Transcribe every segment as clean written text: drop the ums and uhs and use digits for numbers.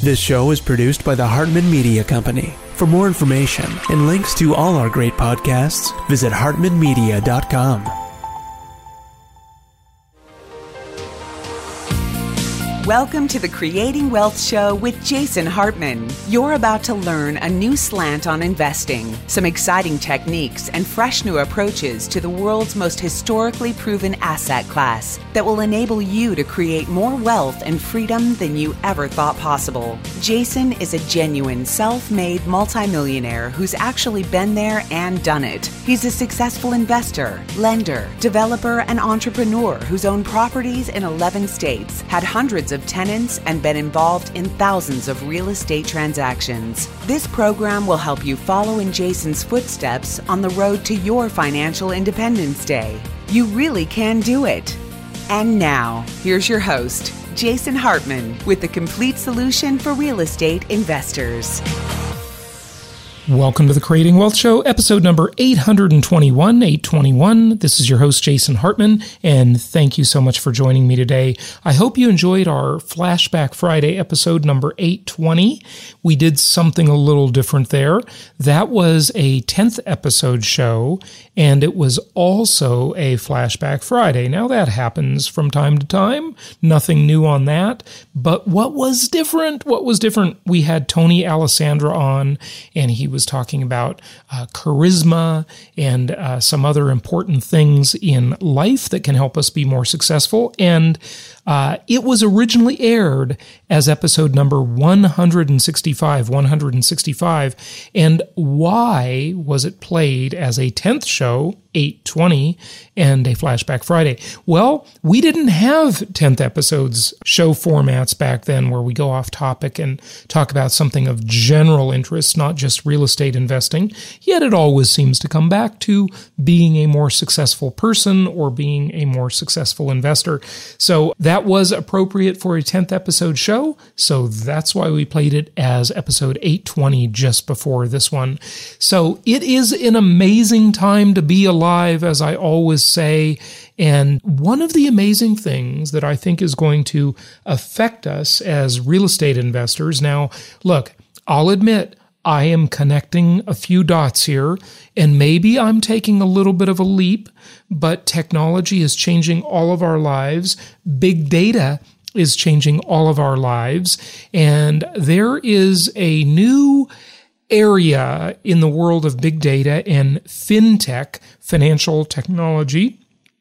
This show is produced by the Hartman Media Company. For more information and links to all our great podcasts, visit hartmanmedia.com. Welcome to the Creating Wealth Show with Jason Hartman. You're about to learn a new slant on investing, some exciting techniques, and fresh new approaches to the world's most historically proven asset class that will enable you to create more wealth and freedom than you ever thought possible. Jason is a genuine self-made multimillionaire who's actually been there and done it. He's a successful investor, lender, developer, and entrepreneur who's owned properties in 11 states, had hundreds of tenants, and been involved in thousands of real estate transactions. This program will help you follow in Jason's footsteps on the road to your financial independence day. You really can do it. And now, here's your host, Jason Hartman, with the complete solution for real estate investors. Welcome to the Creating Wealth Show, episode number 821. This is your host, Jason Hartman, and thank you so much for joining me today. I hope you enjoyed our Flashback Friday episode number 820. We did something a little different there. That was a 10th episode show, and it was also a Flashback Friday. Now, that happens from time to time. Nothing new on that. But what was different? We had Tony Alessandra on, and he was talking about charisma and some other important things in life that can help us be more successful. And it was originally aired as episode number 165. And why was it played as a 10th show, 820, and a Flashback Friday? Well, we didn't have 10th episodes show formats back then where we go off topic and talk about something of general interest, not just real estate investing, yet it always seems to come back to being a more successful person or being a more successful investor. So that was appropriate for a 10th episode show, so that's why we played it as episode 820 just before this one. So it is an amazing time to be alive, as I always say, and one of the amazing things that I think is going to affect us as real estate investors. Now, look, I'll admit, I am connecting a few dots here, and maybe I'm taking a little bit of a leap, but technology is changing all of our lives. Big data is changing all of our lives, and there is a new area in the world of big data and fintech, financial technology.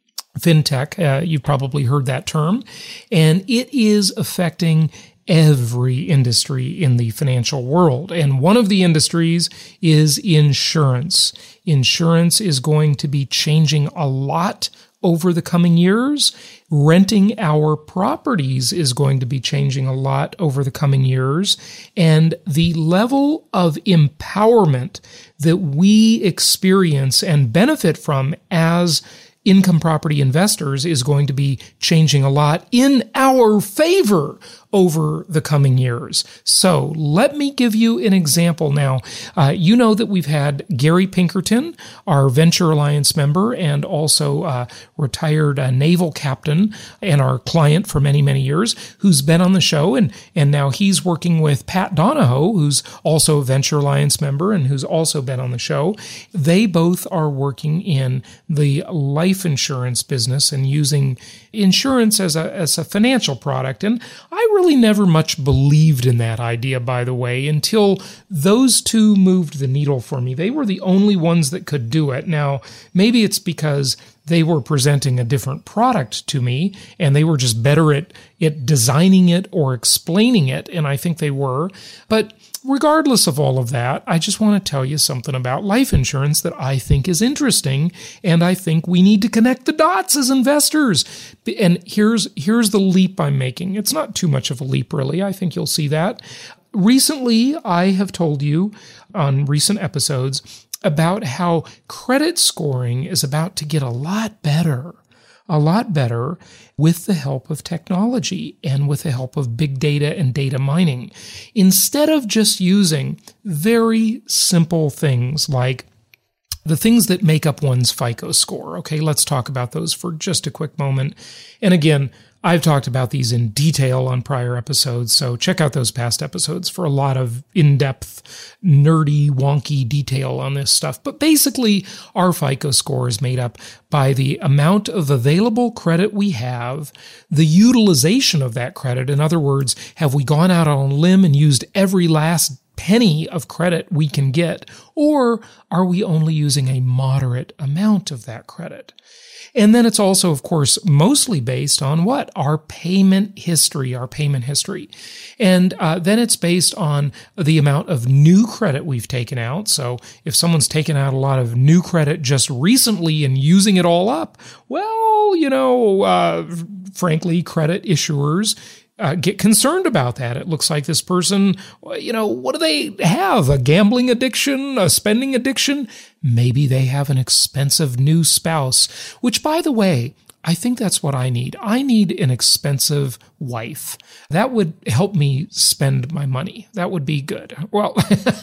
Fintech, you've probably heard that term, and it is affecting every industry in the financial world. And one of the industries is insurance. Insurance is going to be changing a lot over the coming years. Renting our properties is going to be changing a lot over the coming years. And the level of empowerment that we experience and benefit from as income property investors is going to be changing a lot in our favor over the coming years. So let me give you an example now. You know that we've had Gary Pinkerton, our Venture Alliance member and also retired naval captain and our client for many, many years, who's been on the show. And now he's working with Pat Donahoe, who's also a Venture Alliance member and who's also been on the show. They both are working in the life insurance business and using insurance as a financial product. And I really never much believed in that idea, by the way, until those two moved the needle for me. They were the only ones that could do it. Now, maybe it's because they were presenting a different product to me and they were just better at designing it or explaining it, and I think they were. But regardless of all of that, I just want to tell you something about life insurance that I think is interesting, and I think we need to connect the dots as investors. And here's the leap I'm making. It's not too much of a leap, really. I think you'll see that. Recently, I have told you on recent episodes about how credit scoring is about to get a lot better with the help of technology and with the help of big data and data mining. Instead of just using very simple things like the things that make up one's FICO score. Okay, let's talk about those for just a quick moment. And again, I've talked about these in detail on prior episodes, so check out those past episodes for a lot of in-depth, nerdy, wonky detail on this stuff. But basically, our FICO score is made up by the amount of available credit we have, the utilization of that credit. In other words, have we gone out on a limb and used every last penny of credit we can get, or are we only using a moderate amount of that credit? And then it's also, of course, mostly based on what? Our payment history. And then it's based on the amount of new credit we've taken out. So if someone's taken out a lot of new credit just recently and using it all up, well, frankly, credit issuers get concerned about that. It looks like this person, what do they have? A gambling addiction, a spending addiction? Maybe they have an expensive new spouse, which, by the way, I think that's what I need. I need an expensive wife. That would help me spend my money. That would be good. Well,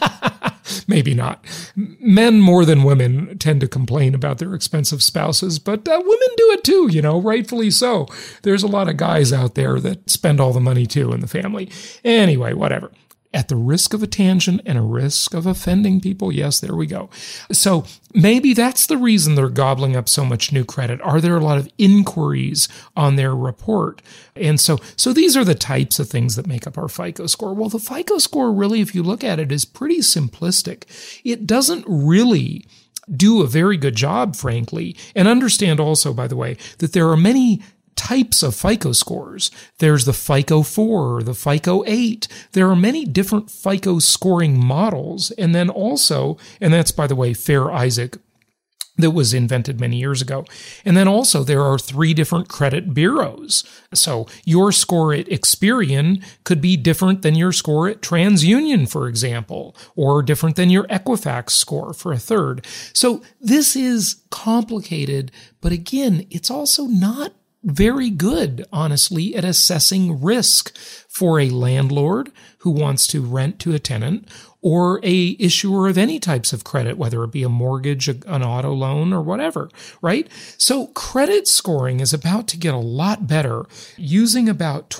maybe not. Men more than women tend to complain about their expensive spouses, but women do it too, rightfully so. There's a lot of guys out there that spend all the money too in the family. Anyway, whatever. At the risk of a tangent and a risk of offending people, yes, there we go. So maybe that's the reason they're gobbling up so much new credit. Are there a lot of inquiries on their report? And so these are the types of things that make up our FICO score. Well, the FICO score really, if you look at it, is pretty simplistic. It doesn't really do a very good job, frankly. And understand also, by the way, that there are many types of FICO scores. There's the FICO 4, the FICO 8. There are many different FICO scoring models. And then also, and that's, by the way, Fair Isaac, that was invented many years ago. And then also there are 3 different credit bureaus. So your score at Experian could be different than your score at TransUnion, for example, or different than your Equifax score for a third. So this is complicated, but again, it's also not very good, honestly, at assessing risk for a landlord who wants to rent to a tenant or a issuer of any types of credit, whether it be a mortgage, an auto loan, or whatever, right? So credit scoring is about to get a lot better using about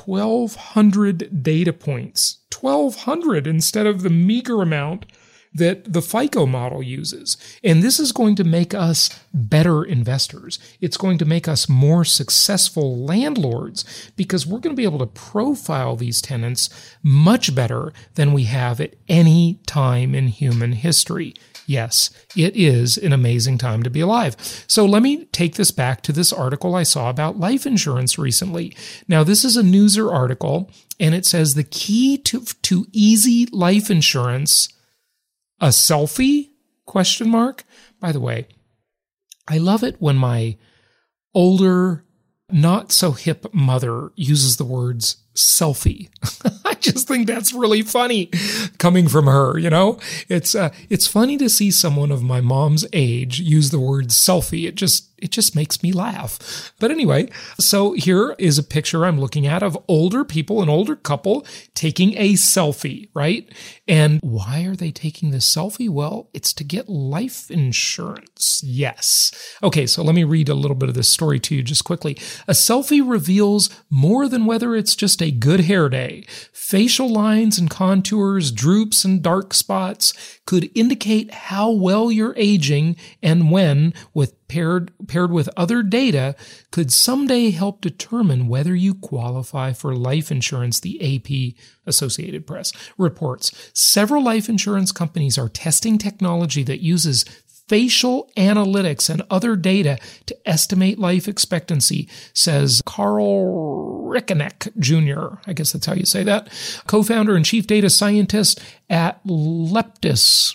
1,200 data points. 1,200 instead of the meager amount that the FICO model uses. And this is going to make us better investors. It's going to make us more successful landlords because we're going to be able to profile these tenants much better than we have at any time in human history. Yes, it is an amazing time to be alive. So let me take this back to this article I saw about life insurance recently. Now, this is a Newser article, and it says the key to easy life insurance, a selfie? ? By the way, I love it when my older, not so hip mother uses the words selfie. I just think that's really funny coming from her, It's funny to see someone of my mom's age use the word selfie. It just makes me laugh. But anyway, so here is a picture I'm looking at of older people, an older couple taking a selfie, right? And why are they taking this selfie? Well, it's to get life insurance. Yes. Okay, so let me read a little bit of this story to you just quickly. A selfie reveals more than whether it's just a good hair day. Facial lines and contours, droops and dark spots could indicate how well you're aging and when, paired with other data, could someday help determine whether you qualify for life insurance, the AP, Associated Press, reports. Several life insurance companies are testing technology that uses facial analytics and other data to estimate life expectancy, says Carl Rickeneck Jr. I guess that's how you say that. Co-founder and chief data scientist at Leptis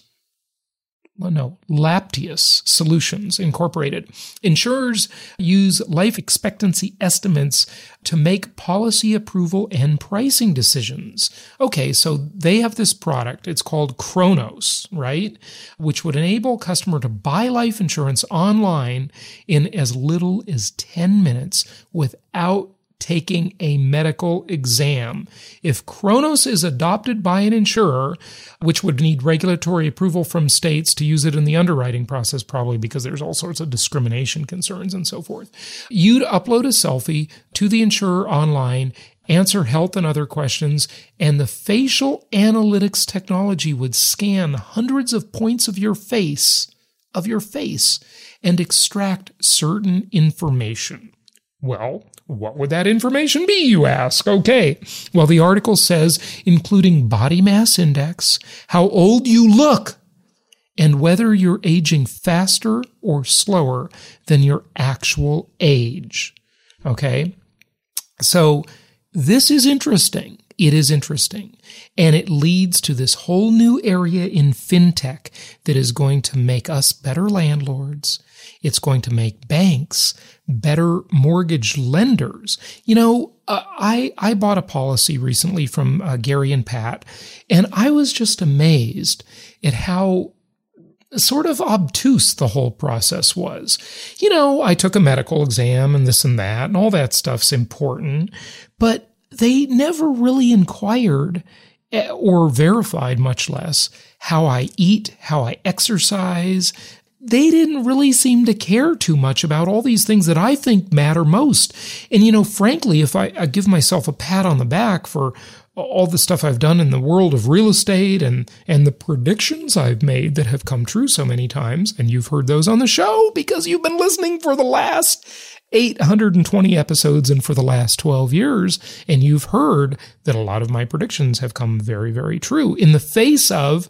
Solutions Incorporated. Insurers use life expectancy estimates to make policy approval and pricing decisions. Okay, so they have this product. It's called Kronos, right? Which would enable a customer to buy life insurance online in as little as 10 minutes without taking a medical exam. If Kronos is adopted by an insurer, which would need regulatory approval from states to use it in the underwriting process, probably because there's all sorts of discrimination concerns and so forth, you'd upload a selfie to the insurer online, answer health and other questions, and the facial analytics technology would scan hundreds of points of your face, and extract certain information. Well, what would that information be, you ask? Okay. Well, the article says, including body mass index, how old you look, and whether you're aging faster or slower than your actual age. Okay? So this is interesting. It is interesting. And it leads to this whole new area in fintech that is going to make us better landlords. It's going to make banks better mortgage lenders. You know, I bought a policy recently from Gary and Pat, and I was just amazed at how sort of obtuse the whole process was. You know, I took a medical exam and this and that, and all that stuff's important, but they never really inquired or verified, much less, how I eat, how I exercise. They didn't really seem to care too much about all these things that I think matter most. And, you know, frankly, if I give myself a pat on the back for all the stuff I've done in the world of real estate and the predictions I've made that have come true so many times, and you've heard those on the show because you've been listening for the last 820 episodes and for the last 12 years, and you've heard that a lot of my predictions have come very, very true in the face of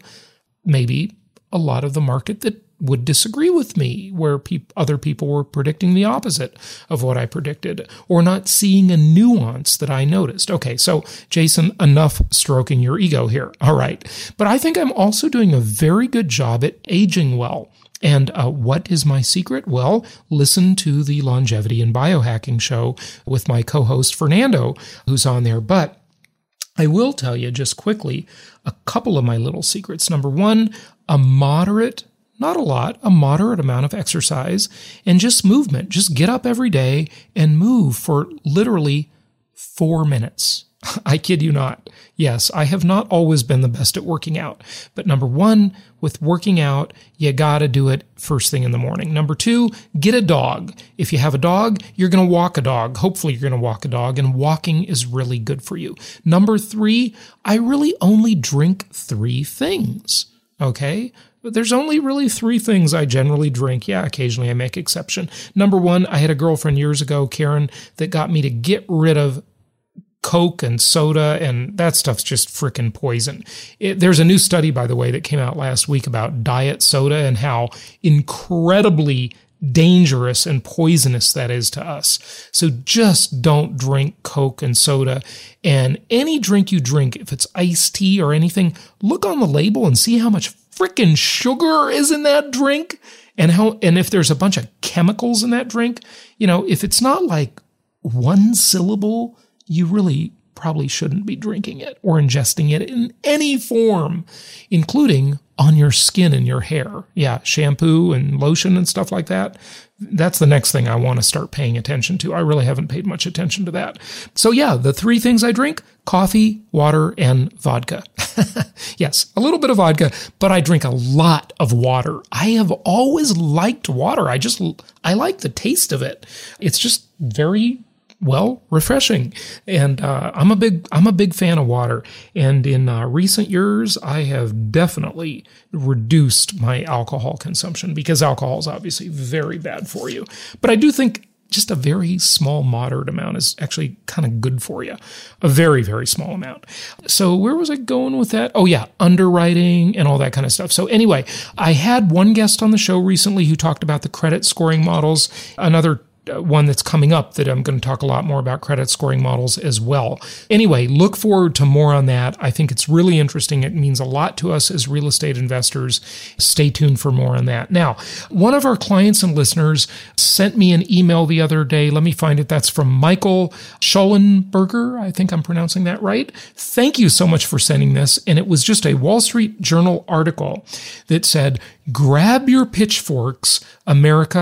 maybe a lot of the market that would disagree with me, where other people were predicting the opposite of what I predicted, or not seeing a nuance that I noticed. Okay, so Jason, enough stroking your ego here. All right. But I think I'm also doing a very good job at aging well. And what is my secret? Well, listen to the Longevity and Biohacking show with my co-host Fernando, who's on there. But I will tell you just quickly a couple of my little secrets. Number one, a moderate, not a lot, a moderate amount of exercise and just movement. Just get up every day and move for literally 4 minutes. I kid you not. Yes, I have not always been the best at working out. But number one, with working out, you gotta do it first thing in the morning. Number two, get a dog. If you have a dog, you're gonna walk a dog. Hopefully you're gonna walk a dog, and walking is really good for you. Number three, I really only drink 3 things. Okay? But there's only really 3 things I generally drink. Yeah, occasionally I make exception. Number one, I had a girlfriend years ago, Karen, that got me to get rid of Coke and soda, and that stuff's just frickin' poison. There's a new study, by the way, that came out last week about diet soda and how incredibly dangerous and poisonous that is to us. So just don't drink Coke and soda. And any drink you drink, if it's iced tea or anything, look on the label and see how much frickin' sugar is in that drink, and if there's a bunch of chemicals in that drink. You know, if it's not like 1 syllable, you really probably shouldn't be drinking it or ingesting it in any form, including on your skin and your hair. Yeah, shampoo and lotion and stuff like that. That's the next thing I want to start paying attention to. I really haven't paid much attention to that. So yeah, the 3 things I drink: coffee, water, and vodka. Yes, a little bit of vodka, but I drink a lot of water. I have always liked water. I like the taste of it. It's just very refreshing. And I'm a big fan of water. And in recent years, I have definitely reduced my alcohol consumption, because alcohol is obviously very bad for you. But I do think just a very small, moderate amount is actually kind of good for you. A very, very small amount. So where was I going with that? Oh yeah, underwriting and all that kind of stuff. So anyway, I had one guest on the show recently who talked about the credit scoring models. Another one that's coming up that I'm going to talk a lot more about credit scoring models as well. Anyway, look forward to more on that. I think it's really interesting. It means a lot to us as real estate investors. Stay tuned for more on that. Now, one of our clients and listeners sent me an email the other day. Let me find it. That's from Michael Schollenberger. I think I'm pronouncing that right. Thank you so much for sending this. And it was just a Wall Street Journal article that said, "Grab your pitchforks, America.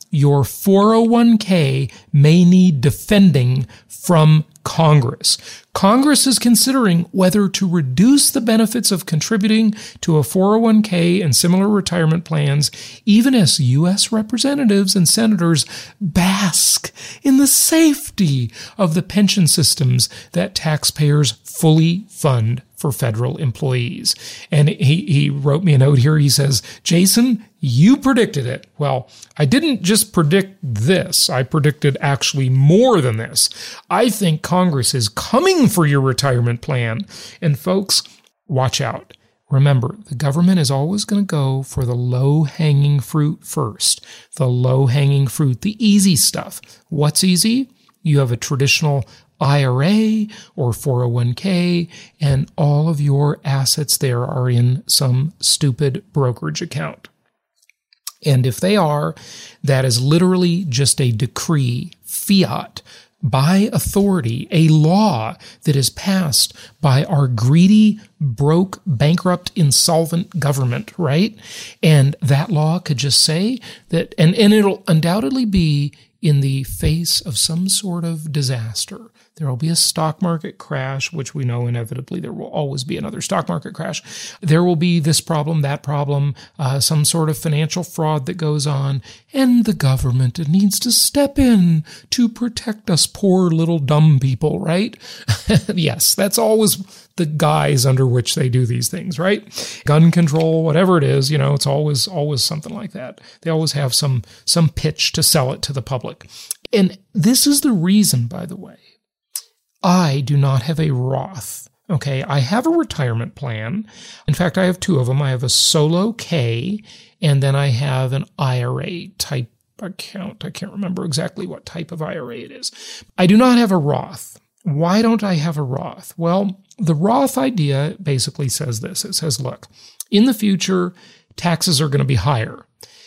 your 401k may need defending from Congress. Congress is considering whether to reduce the benefits of contributing to a 401k and similar retirement plans, even as U.S. representatives and senators bask in the safety of the pension systems that taxpayers fully fund for federal employees. And he wrote me a note here. He says, Jason, you predicted it. Well, I didn't just predict this. I predicted actually more than this. I think Congress is coming for your retirement plan. And folks, watch out. Remember, the government is always going to go for the low-hanging fruit first. The low-hanging fruit, the easy stuff. What's easy? You have a traditional IRA or 401k, and all of your assets there are in some stupid brokerage account. And if they are, that is literally just a decree, fiat, by authority, a law that is passed by our greedy, broke, bankrupt, insolvent government, right? And that law could just say that, and it'll undoubtedly be in the face of some sort of disaster. There will be a stock market crash, which we know inevitably there will always be another stock market crash. There will be this problem, that problem, some sort of financial fraud that goes on, and the government needs to step in to protect us poor little dumb people, right? Yes, that's always the guise under which they do these things, right? Gun control, whatever it is, it's always something like that. They always have some pitch to sell it to the public. And this is the reason, by the way, I do not have a Roth. Okay, I have a retirement plan. In fact, I have two of them. I have a Solo K, and then I have an IRA type account. I can't remember exactly what type of IRA it is. I do not have a Roth. Why don't I have a Roth? Well, the Roth idea basically says this. It says, look, in the future, taxes are going to be higher.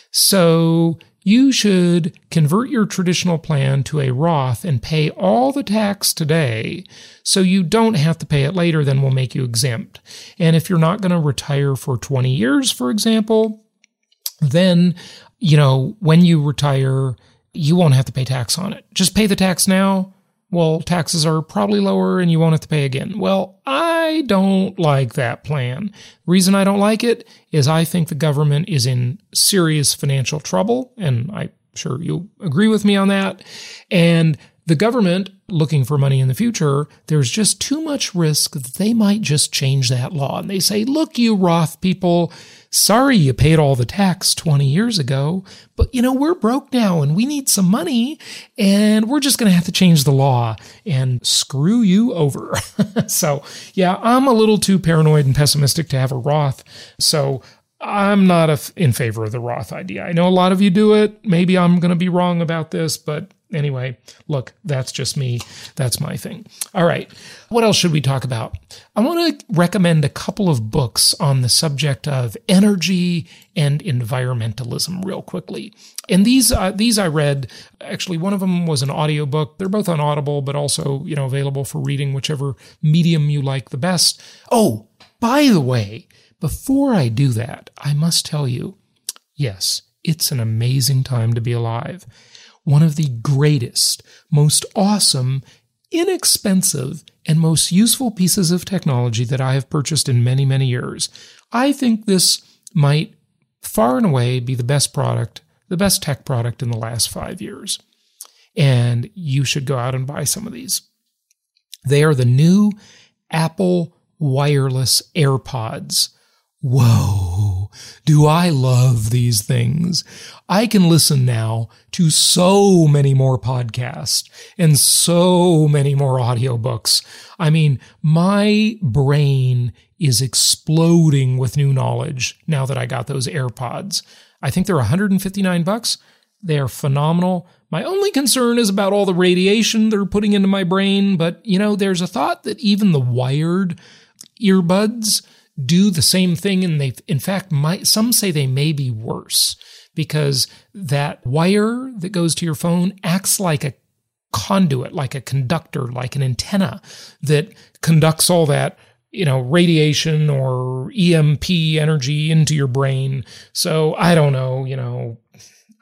So you should convert your traditional plan to a Roth and pay all the tax today so you don't have to pay it later, then we'll make you exempt. And if you're not going to retire for 20 years, for example, then, when you retire, you won't have to pay tax on it. Just pay the tax now. Well, taxes are probably lower and you won't have to pay again. Well, I don't like that plan. The reason I don't like it is I think the government is in serious financial trouble, and I'm sure you'll agree with me on that. And the government, looking for money in the future, there's just too much risk that they might just change that law. And they say, look, you Roth people, sorry you paid all the tax 20 years ago, but we're broke now and we need some money and we're just going to have to change the law and screw you over. So yeah, I'm a little too paranoid and pessimistic to have a Roth. So I'm not in favor of the Roth idea. I know a lot of you do it. Maybe I'm going to be wrong about this, but anyway, look, that's just me. That's my thing. All right. What else should we talk about? I want to recommend a couple of books on the subject of energy and environmentalism real quickly. And these I read. Actually, one of them was an audiobook. They're both on Audible, but also, available for reading, whichever medium you like the best. Oh, by the way, before I do that, I must tell you, yes, it's an amazing time to be alive. One of the greatest, most awesome, inexpensive, and most useful pieces of technology that I have purchased in many, many years. I think this might far and away be the best product, the best tech product in the last 5 years. And you should go out and buy some of these. They are the new Apple wireless AirPods. Whoa, do I love these things. I can listen now to so many more podcasts and so many more audiobooks. I mean, my brain is exploding with new knowledge now that I got those AirPods. I think they're $159. They are phenomenal. My only concern is about all the radiation they're putting into my brain, but there's a thought that even the wired earbuds do the same thing, and they, in fact, some say they may be worse because that wire that goes to your phone acts like a conduit, like a conductor, like an antenna that conducts all that, radiation or EMP energy into your brain. So I don't know,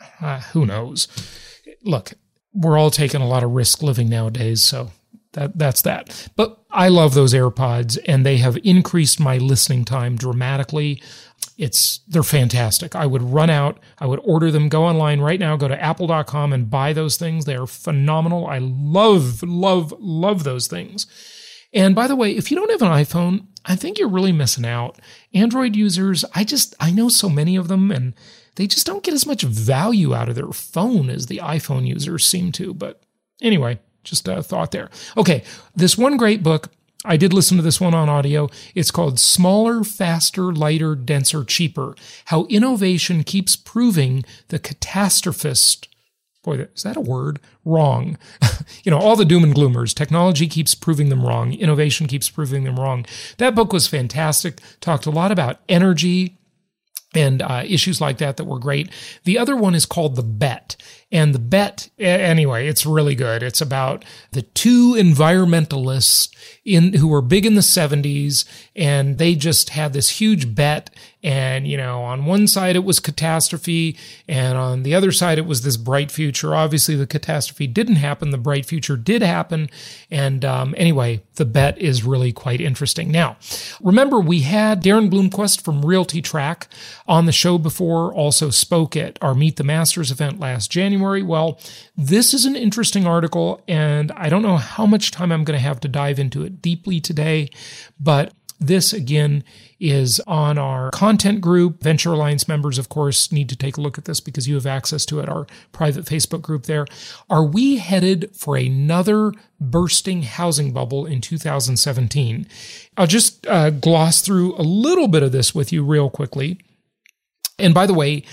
Who knows? Look, we're all taking a lot of risk living nowadays, so that's that. But I love those AirPods, and they have increased my listening time dramatically. They're fantastic. I would run out, I would order them, go online right now, go to apple.com and buy those things. They are phenomenal. I love those things. And by the way, if you don't have an iPhone, I think you're really missing out. Android users, I know so many of them, and they just don't get as much value out of their phone as the iPhone users seem to. But anyway, just a thought there. Okay, this one great book, I did listen to this one on audio. It's called Smaller, Faster, Lighter, Denser, Cheaper: How Innovation Keeps Proving the Catastrophist. Boy, is that a word? Wrong. All the doom and gloomers. Technology keeps proving them wrong. Innovation keeps proving them wrong. That book was fantastic. Talked a lot about energy and issues like that were great. The other one is called The Bet. And The Bet, anyway, it's really good. It's about the two environmentalists who were big in the 70s, and they just had this huge bet. And, on one side it was catastrophe, and on the other side it was this bright future. Obviously, the catastrophe didn't happen. The bright future did happen. And anyway, The Bet is really quite interesting. Now, remember, we had Darren Bloomquist from Realty Track on the show before, also spoke at our Meet the Masters event last January. Well, this is an interesting article, and I don't know how much time I'm going to have to dive into it deeply today, but this, again, is on our content group. Venture Alliance members, of course, need to take a look at this because you have access to it, our private Facebook group there. Are we headed for another bursting housing bubble in 2017? I'll just gloss through a little bit of this with you real quickly. And by the way,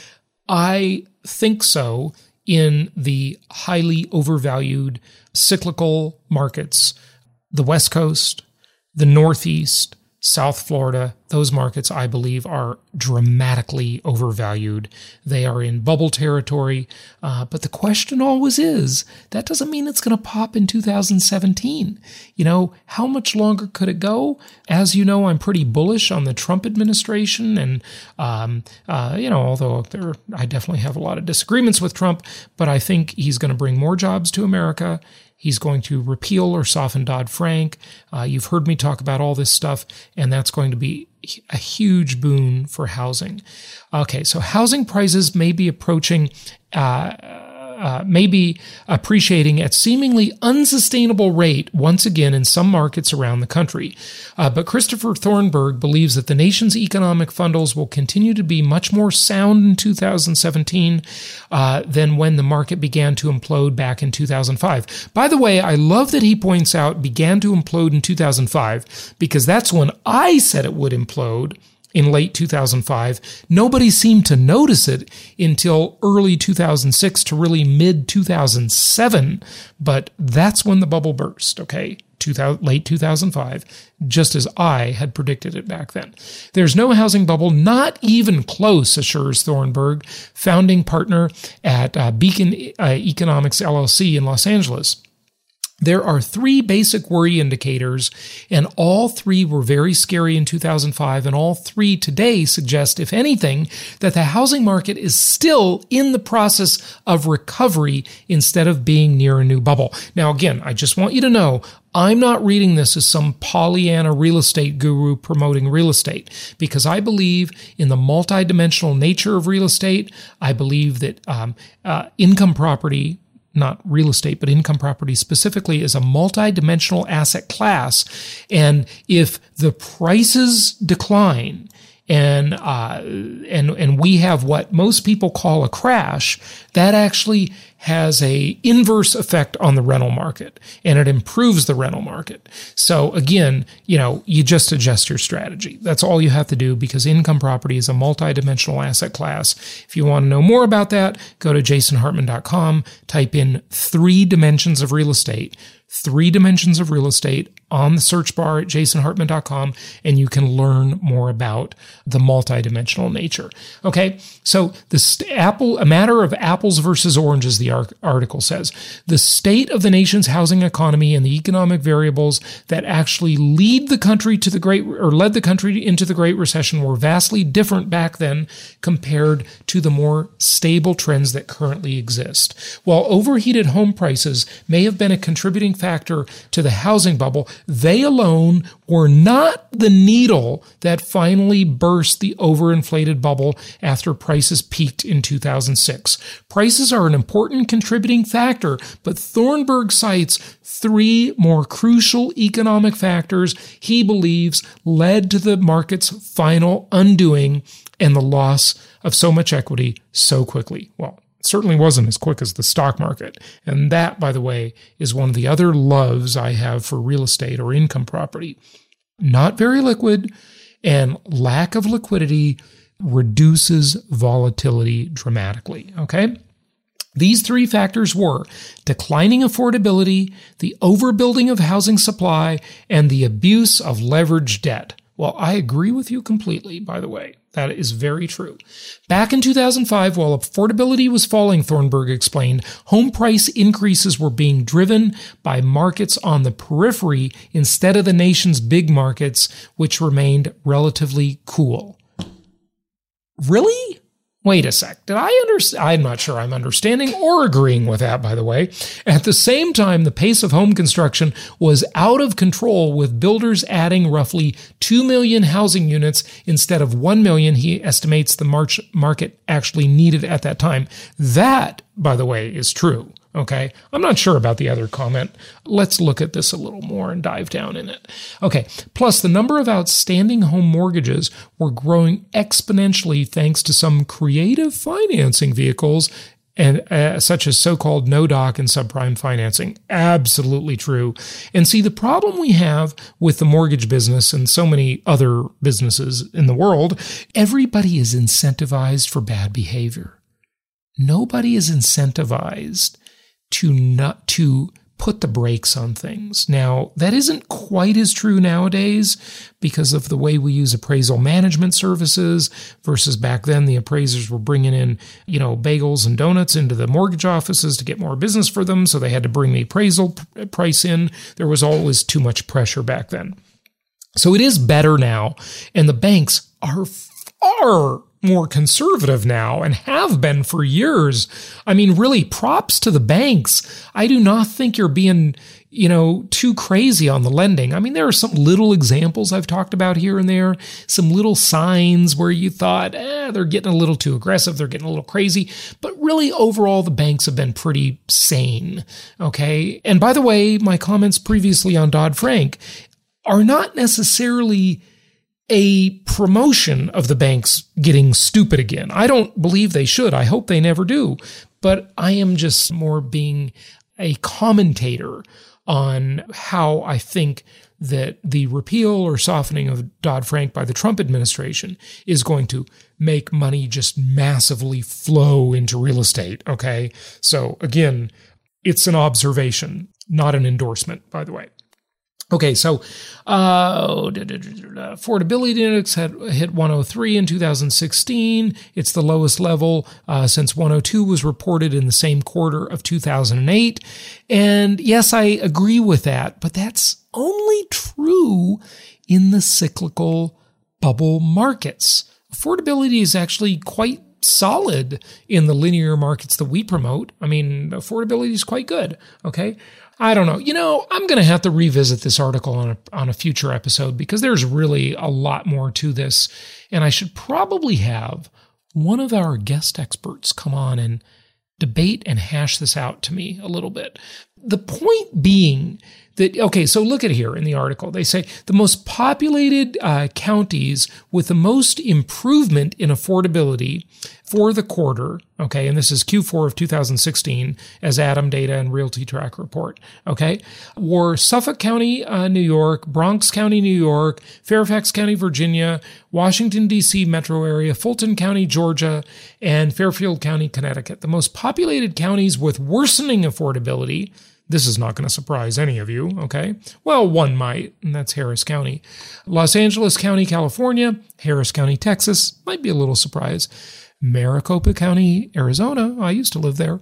I think so in the highly overvalued cyclical markets, the West Coast, the Northeast, South Florida. Those markets, I believe, are dramatically overvalued. They are in bubble territory. But the question always is, that doesn't mean it's going to pop in 2017. How much longer could it go? As you know, I'm pretty bullish on the Trump administration. And, although I definitely have a lot of disagreements with Trump, but I think he's going to bring more jobs to America. He's going to repeal or soften Dodd-Frank. You've heard me talk about all this stuff, and that's going to be a huge boon for housing. Okay, so housing prices may be approaching, appreciating at seemingly unsustainable rate once again in some markets around the country. But Christopher Thornburg believes that the nation's economic fundamentals will continue to be much more sound in 2017 than when the market began to implode back in 2005. By the way, I love that he points out began to implode in 2005 because that's when I said it would implode. In late 2005, nobody seemed to notice it until early 2006 to really mid-2007, but that's when the bubble burst, okay? Late 2005, just as I had predicted it back then. There's no housing bubble, not even close, assures Thornburg, founding partner at Beacon Economics LLC in Los Angeles. There are three basic worry indicators, and all three were very scary in 2005, and all three today suggest, if anything, that the housing market is still in the process of recovery instead of being near a new bubble. Now, again, I just want you to know, I'm not reading this as some Pollyanna real estate guru promoting real estate, because I believe in the multidimensional nature of real estate. I believe that income property, not real estate, but income property specifically, is a multidimensional asset class. And if the prices decline and we have what most people call a crash, that actually has a inverse effect on the rental market, and it improves the rental market. So again, you just adjust your strategy. That's all you have to do, because income property is a multidimensional asset class. If you want to know more about that, go to jasonhartman.com, type in 3 dimensions of real estate. 3 dimensions of real estate on the search bar at jasonhartman.com, and you can learn more about the multidimensional nature. Okay, so a matter of apples versus oranges. The the article says. The state of the nation's housing economy and the economic variables that actually led the country into the Great Recession were vastly different back then compared to the more stable trends that currently exist. While overheated home prices may have been a contributing factor to the housing bubble, they alone were not the needle that finally burst the overinflated bubble after prices peaked in 2006. Prices are an important contributing factor, but Thornburg cites three more crucial economic factors he believes led to the market's final undoing and the loss of so much equity so quickly. Well, it certainly wasn't as quick as the stock market. And that, by the way, is one of the other loves I have for real estate or income property. Not very liquid, and lack of liquidity reduces volatility dramatically, okay? These three factors were declining affordability, the overbuilding of housing supply, and the abuse of leveraged debt. Well, I agree with you completely, by the way. That is very true. Back in 2005, while affordability was falling, Thornburg explained, home price increases were being driven by markets on the periphery instead of the nation's big markets, which remained relatively cool. Really? Wait a sec. Did I understand? I'm not sure I'm understanding or agreeing with that, by the way. At the same time, the pace of home construction was out of control, with builders adding roughly 2 million housing units instead of 1 million he estimates the market actually needed at that time. That, by the way, is true. Okay, I'm not sure about the other comment. Let's look at this a little more and dive down in it. Okay, plus the number of outstanding home mortgages were growing exponentially thanks to some creative financing vehicles, and such as so-called no-doc and subprime financing. Absolutely true. And see, the problem we have with the mortgage business and so many other businesses in the world, everybody is incentivized for bad behavior. Nobody is incentivized to put the brakes on things. Now, that isn't quite as true nowadays because of the way we use appraisal management services versus back then the appraisers were bringing in, bagels and donuts into the mortgage offices to get more business for them, so they had to bring the appraisal price in. There was always too much pressure back then. So it is better now, and the banks are far more conservative now and have been for years. I mean, really, props to the banks. I do not think you're being, too crazy on the lending. I mean, there are some little examples I've talked about here and there, some little signs where you thought, they're getting a little too aggressive, they're getting a little crazy. But really, overall, the banks have been pretty sane, okay? And by the way, my comments previously on Dodd-Frank are not necessarily a promotion of the banks getting stupid again. I don't believe they should. I hope they never do. But I am just more being a commentator on how I think that the repeal or softening of Dodd-Frank by the Trump administration is going to make money just massively flow into real estate, okay? So again, it's an observation, not an endorsement, by the way. Okay, so affordability index had hit 103 in 2016. It's the lowest level since 102 was reported in the same quarter of 2008. And yes, I agree with that, but that's only true in the cyclical bubble markets. Affordability is actually quite solid in the linear markets that we promote. I mean, affordability is quite good, okay? I don't know. I'm going to have to revisit this article on a future episode because there's really a lot more to this. And I should probably have one of our guest experts come on and debate and hash this out to me a little bit. The point being that, okay, so look at here in the article. They say the most populated counties with the most improvement in affordability for the quarter, okay, and this is Q4 of 2016 as Adam Data and Realty Track report, okay, were Suffolk County, New York, Bronx County, New York, Fairfax County, Virginia, Washington, D.C. metro area, Fulton County, Georgia, and Fairfield County, Connecticut. The most populated counties with worsening affordability. This is not going to surprise any of you, okay? Well, one might, and that's Harris County. Los Angeles County, California, Harris County, Texas, might be a little surprise. Maricopa County, Arizona, I used to live there.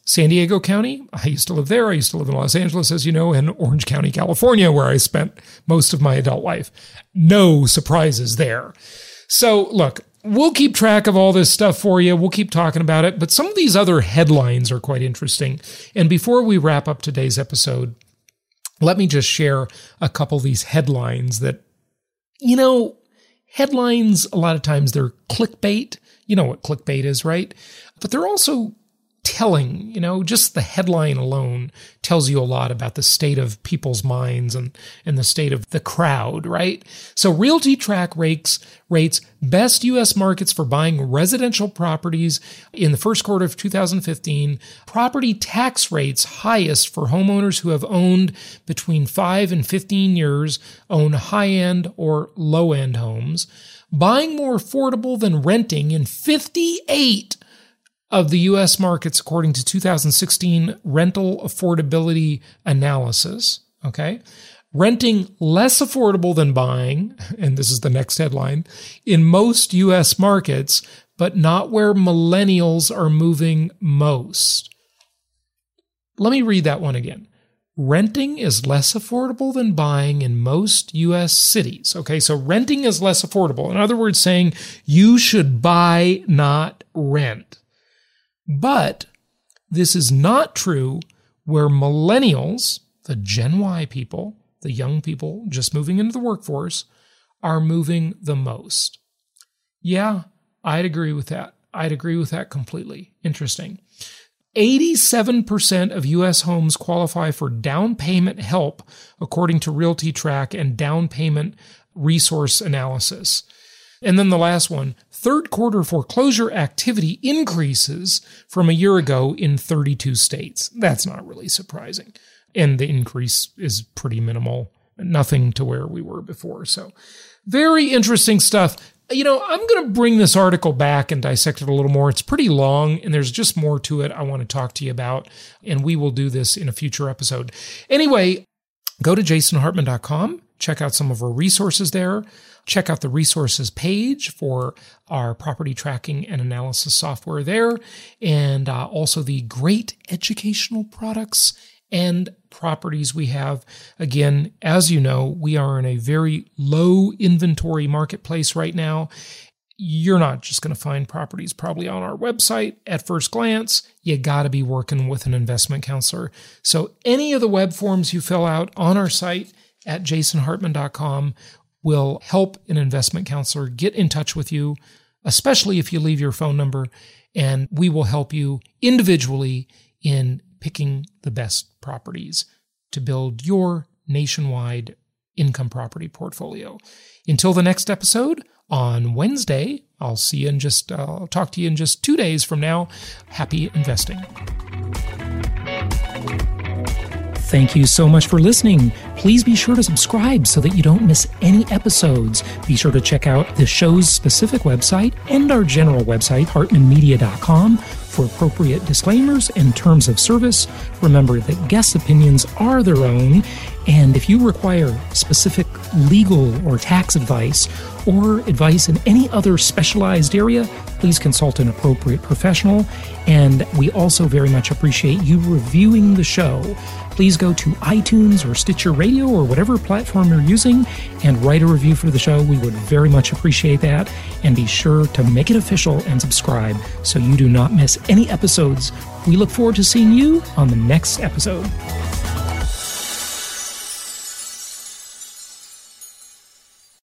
San Diego County, I used to live there. I used to live in Los Angeles, as you know, and Orange County, California, where I spent most of my adult life. No surprises there. So look, we'll keep track of all this stuff for you. We'll keep talking about it. But some of these other headlines are quite interesting. And before we wrap up today's episode, let me just share a couple of these headlines that, headlines, a lot of times they're clickbait. You know what clickbait is, right? But they're also telling, just the headline alone tells you a lot about the state of people's minds and the state of the crowd, right? So RealtyTrack rates best U.S. markets for buying residential properties in the first quarter of 2015. Property tax rates highest for homeowners who have owned between 5 and 15 years, own high-end or low-end homes. Buying more affordable than renting in 58 of the U.S. markets, according to 2016 rental affordability analysis, okay? Renting less affordable than buying, and this is the next headline, in most U.S. markets, but not where millennials are moving most. Let me read that one again. Renting is less affordable than buying in most U.S. cities. Okay, so renting is less affordable. In other words, saying you should buy, not rent. But this is not true where millennials, the Gen Y people, the young people just moving into the workforce, are moving the most. Yeah, I'd agree with that. I'd agree with that completely. Interesting. 87% of U.S. homes qualify for down payment help, according to RealtyTrack and down payment resource analysis. And then the last one, third quarter foreclosure activity increases from a year ago in 32 states. That's not really surprising. And the increase is pretty minimal, nothing to where we were before. So very interesting stuff. I'm going to bring this article back and dissect it a little more. It's pretty long, and there's just more to it I want to talk to you about, and we will do this in a future episode. Anyway, go to jasonhartman.com, check out some of our resources there. Check out the resources page for our property tracking and analysis software there, and also the great educational products and properties we have. Again, as you know, we are in a very low inventory marketplace right now. You're not just going to find properties probably on our website at first glance. You got to be working with an investment counselor. So any of the web forms you fill out on our site at jasonhartman.com will help an investment counselor get in touch with you, especially if you leave your phone number, and we will help you individually in picking the best properties to build your nationwide income property portfolio. Until the next episode on Wednesday, I'll talk to you in just 2 days from now. Happy investing. Thank you so much for listening. Please be sure to subscribe so that you don't miss any episodes. Be sure to check out the show's specific website and our general website, hartmanmedia.com, for appropriate disclaimers and terms of service. Remember that guest opinions are their own, and if you require specific legal or tax advice or advice in any other specialized area, please consult an appropriate professional. And we also very much appreciate you reviewing the show. Please go to iTunes or Stitcher Radio or whatever platform you're using and write a review for the show. We would very much appreciate that. And be sure to make it official and subscribe so you do not miss any episodes. We look forward to seeing you on the next episode.